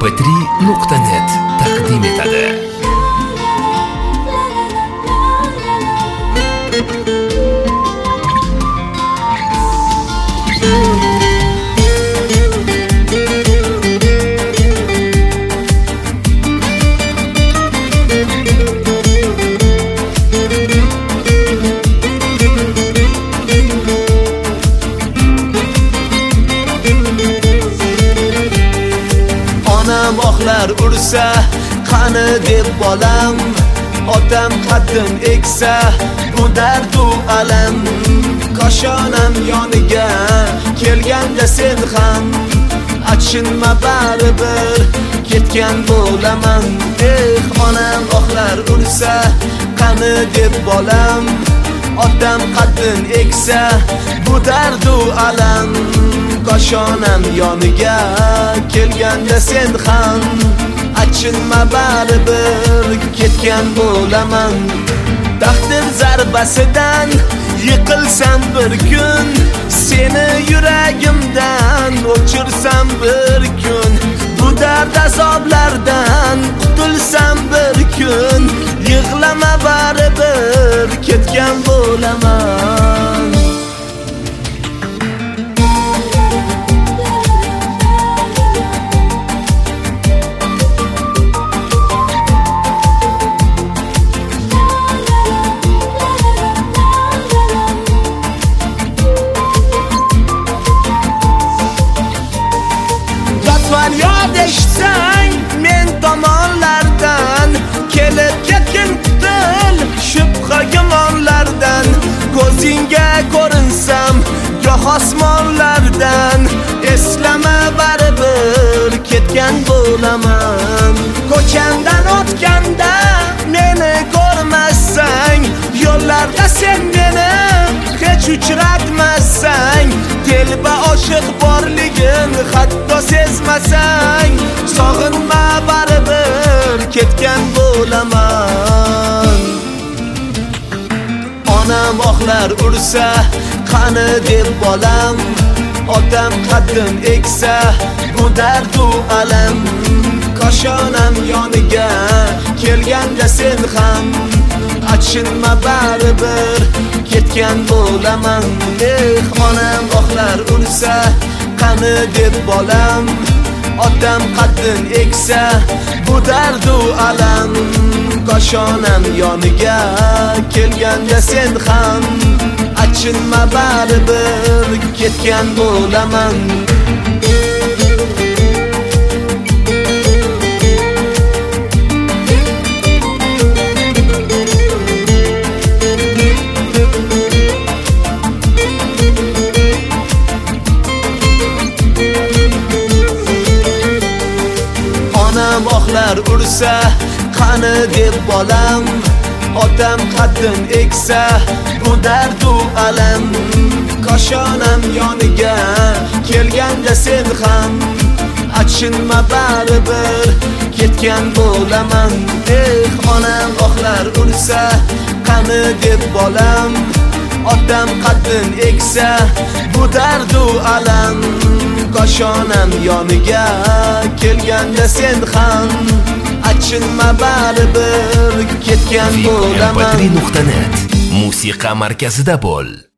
mp3.net taqdim etadi. Onam oqlar ursa, qani deb bolam, otam qaddim eksa, bu dardu alam. Koshonam yoniga kelganda sen ham achinma baribir, ketgan bo'laman. Onam oqlar ursa, qani deb bolam, otam qaddim eksa, bu dardu alam. Koshonam yoniga kelganda sen ham achinma baribir, ketgan bo'laman. Taqdir zarbasidan yiqilsam bir kun, seni yuragimdan o'chirsam bir kun, bu dard azoblardan qutulsam bir kun, yig'lama baribir, ketgan bo'laman. Faryod eshitsang men tomonlardan, kelib ketgin qutul shubha gumonlardan. Ko'zingga ko'rinsam goh osmonlardan, eslama baribir, ketgan bo'laman. Ko'chamdan o'tganda meni ko'rmasang, yo'llarda sen meni hech uchratmasang, telba oshiq borligin hatto sezmasang, sog'inma baribir, ketgan bo'laman. Onam oqlar ursa, qani deb bolam, otam qaddim eksa, bu dardu alam. Koshonam yoniga kelganda sen ham achinma baribir, ketgan bo'laman. Onam oqlar ursa, qani deb bolam, otam qaddim eksa, bu dardu alam. Koshonam yoniga kelganda sen ham achinma baribir, ketgan bo'laman. Onam oqlar ursa, qani deb bolam, otam qaddim eksa, bu dardu alam. Koshonam yoniga kelganda sen ham achinma baribir, ketgan bo'laman. Onam oqlar ursa, qani deb bolam, otam qaddim eksa, bu dardu alam. Koshonam yoniga kelganda sen ham achinma baribir, ketgan bo'laman. mp3.net musiqa markazida bo'l.